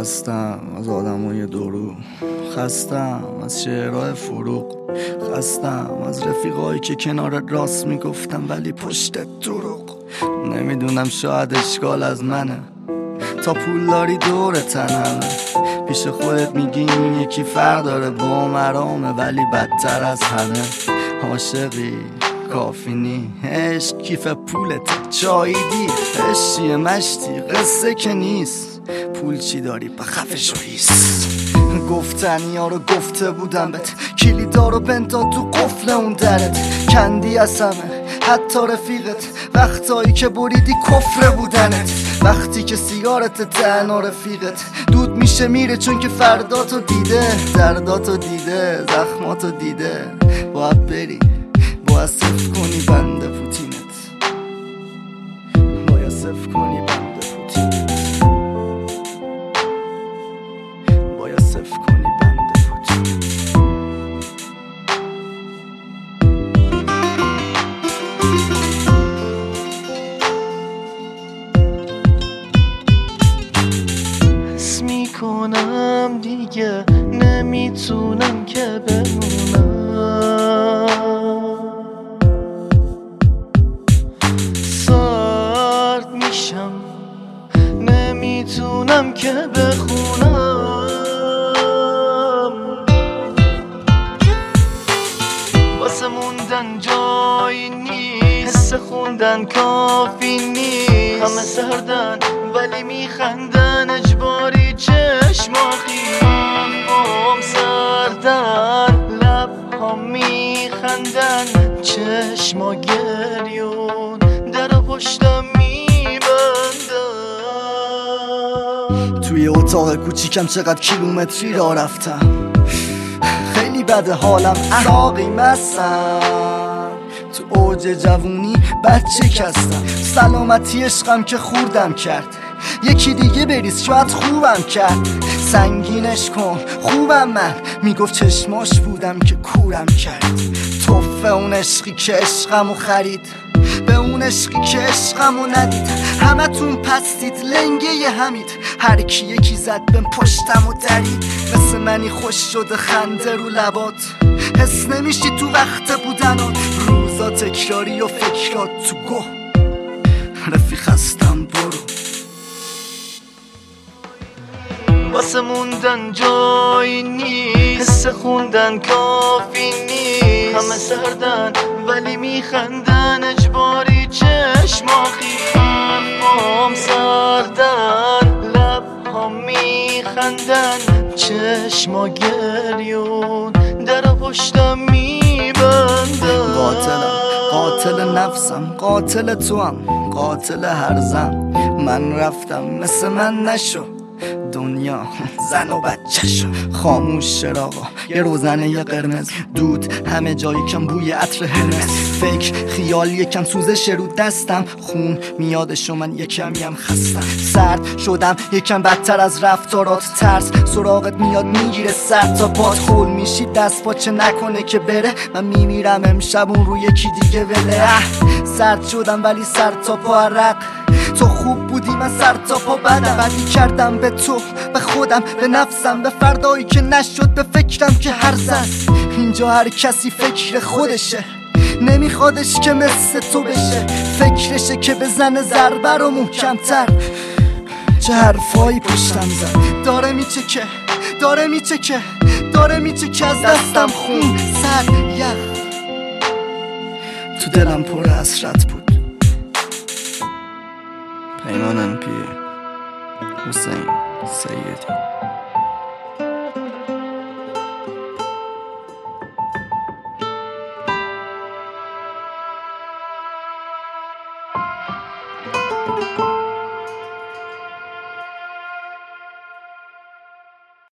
خستم از آدمای درو، خستم از شعرهای فروغ، خستم از رفیقایی که کنار راست میگفتم ولی پشت دروغ. نمیدونم شاید اشکال از منه، تا پول داری دور تنمه، پیش خودت میگی این یکی فرق داره با مرامه ولی بدتر از همه. عاشقی کافی نی، عشق کیف پولت چاییدی، عشقی مشتی قصه که نیست، پول چی داری بخفش و هیست. گفتنی ها رو گفته بودم بهت، کلیدا رو بندا تو قفل اون درت، کندی از همه حتی رفیقت، وقتایی که بریدی کفر بودنت، وقتی که سیگارت تنها رفیقت دود میشه میره چون که فرداتو دیده، درداتو دیده، زخماتو دیده. باید بری، باید صفر کنی بند پوتینت، باید صفر کنی بند پوتینت، باید صفر کنی بند پوتینت. حس میکنم دیگه نمیتونم که بمونم، سرد میشم نمیتونم که بخونم، واسه موندن جایی نیست، حس خوندن کافی نیست، همه سردن ولی میخندن اجباری، چشما خیام سردن، لب ها میخندن چشما گریون، در پشتم میبندن. توی اتاق کوچیکم چقدر کیلومتری را رفتم، خیلی بده حالم عراقی مستم، تو اوج جوونی بچه کستم، سلامتی عشقم که خوردم کرد، یکی دیگه بریز شاید خوبم کرد، سنگینش کن خوبم من، میگفت چشماش بودم که کورم کرد، توفه اون عشقی که عشقمو خرید، به اون عشقی که عشقمو ندید، همه تون پستید لنگه همید، هر کی یکی زد بهم پشتم و درید، مثل منی خوش شده خنده رو لبات، حس نمیشی تو وقت بودنات، روزا تکراری و فکرات تو گه، رفیق هستم برو. واسه موندن جایی نیست، حس خوندن کافی نیست، همه سردن ولی میخندن اجباری، چشما خیام سردن، لب ها میخندن چشما گریون، در پشتم میبندن. قاتل نفسم، قاتل تو هم، قاتل هر زن، من رفتم مثل من نشو، دنیا زن و بچه شو، خاموش چراغا یه روزنه یه قرمز، دود همه جایی کم بوی عطر هرمس، فکر خیال یکم سوزش رو دستم، خون میادش و من یکمیم خستم، سرد شدم یکم بدتر از رفتارات، ترس سراغت میاد میگیره سر تا پات، خول میشی دست پاچه نکنه که بره، من میمیرم امشب اون رو یکی دیگه وله، سرد شدم ولی سر تا پا عرق، تو خوب بودی من سر تا پا بدی کردم به تو، به خودم، به نفسم، به فردایی که نشد، به فکرم که هر زن اینجا هر کسی فکر خودشه، نمیخوادش که مثل تو بشه، فکرشه که بزنه ضربه رو محکمتر، چه حرفایی پشتم زد، داره میچکه داره میچکه داره میچکه از دستم خون، سرد یخ تو دلم پر حسرت بود. پیمان پی حسین سیدی.